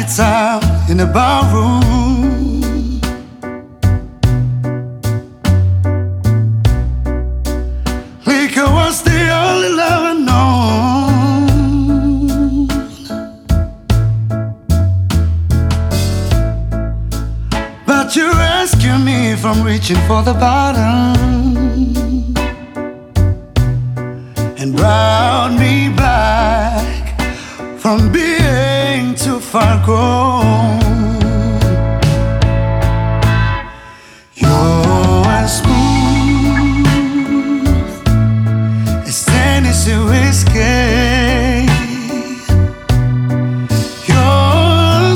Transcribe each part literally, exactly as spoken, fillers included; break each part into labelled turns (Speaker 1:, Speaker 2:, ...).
Speaker 1: nights out in the barroom, liquor was the only love I known. But you rescued me from reaching for the bottom and brought me back from being too far gone. You're as smooth as Tennessee whiskey. You're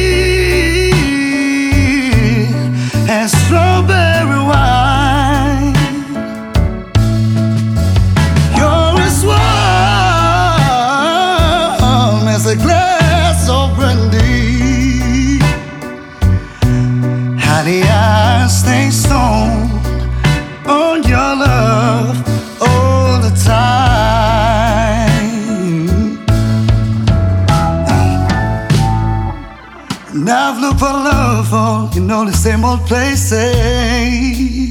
Speaker 1: sweet as strawberry wine. You're as warm as a glass of brandy. Honey, I stay stoned on your love all the time. And I've looked for love for, you know, the same old places.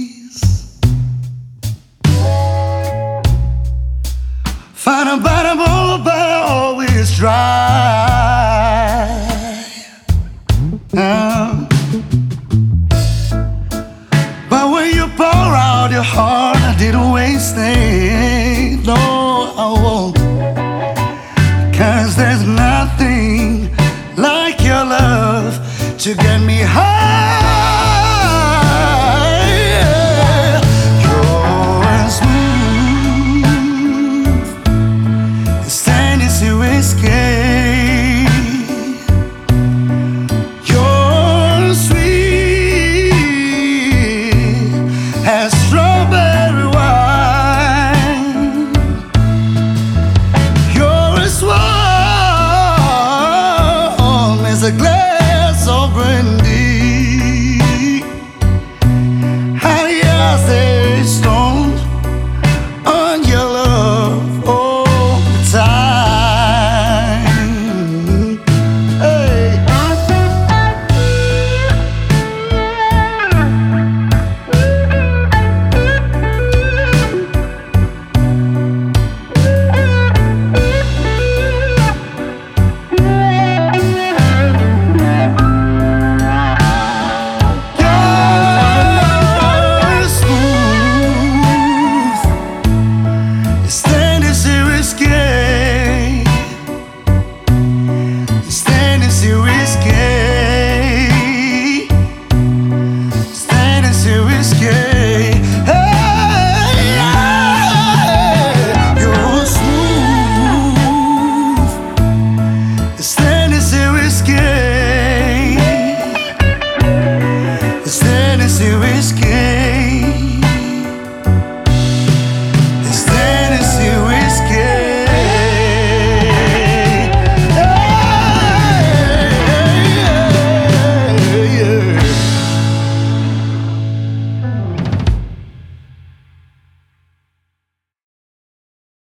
Speaker 1: Find a bottom hole, but always dry. Um, but when you pour out your heart, I didn't waste it. No, I won't. Cause there's nothing like your love to get me high.